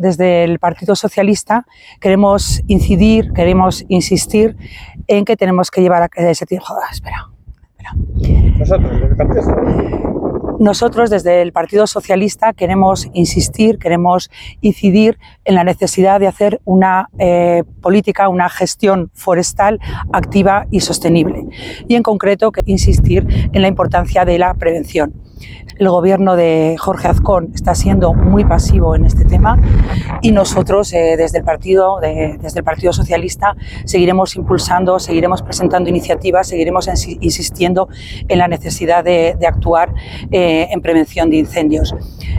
desde el Partido Socialista queremos incidir, queremos insistir en que tenemos que llevar a ese tiempo. Nosotros desde el Partido Socialista queremos insistir, queremos incidir en la necesidad de hacer una política, una gestión forestal activa y sostenible. Y en concreto insistir en la importancia de la prevención. El gobierno de Jorge Azcón está siendo muy pasivo en este tema y nosotros desde el Partido Socialista seguiremos impulsando, seguiremos presentando iniciativas, seguiremos insistiendo en la necesidad de actuar en prevención de incendios.